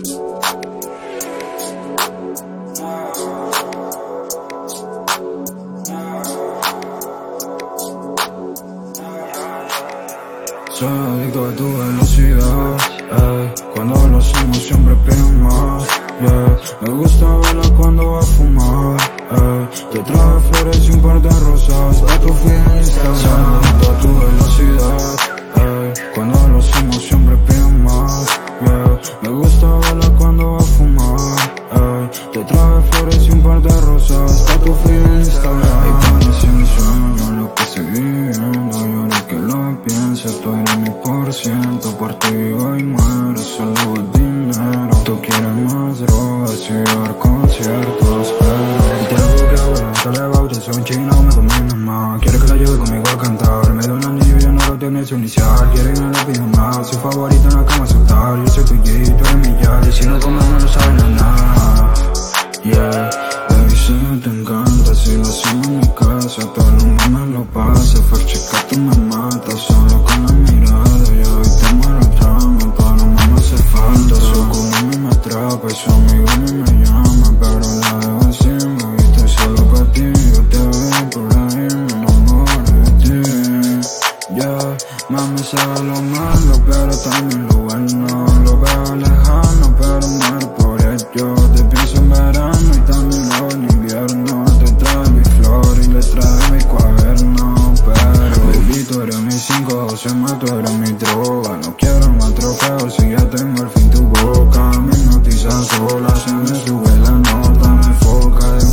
Soy adicto a tu velocidad, cuando lo hacemos siempre pido más, me gusta verla cuando va a fumar, te trae flores y un par de rosas a tu fiesta. Soy adicto a tu velocidad, cuando lo hacemos siempre pido más, me gusta verla cuando va a fumar, te trae flores y un par de rosas a tu fiesta. Y parece mi sueño lo que estoy viviendo, yo lo que lo pienso, tú eres mi %, por ti vivo y muero, solo el dinero. Tú quieres más drogas y llevar conciertos, pero el tiempo que aguanta le bautizo un chino, me conviene más. Quiere que la lleve conmigo a cantar, me da un anillo y ya no lo tiene su inicial. Quiere que no le pido más, su favorito en la cama aceptar. Yo soy tu G, tú eres mi yal, y si no comemos no saben nada. Yeah, baby, sé que te encanta, si lo hacemos en mi casa, todo el mundo me lo pasa. Fuck chica, tú me matas, solo con la mirada, yo hoy te muero el drama, pero no me hace falta. Su culo me atrapa y su amigo me llama, pero la dejo encima, y estoy solo para ti, yo te veo por ahí, me enamoro de ti. Yeah, mami sabe lo malo, pero también lo bueno, lo veo lejano, pero muero por ello. Te pienso en verano y también lo en invierno, te trae mi flor y le trae mi cuaderno, pero baby, tú eres mi 512 más, tú eres mi droga. No quiero más trofeos si ya tengo al fin tu boca. Mis noticias solas se me sube la nota, me enfoca.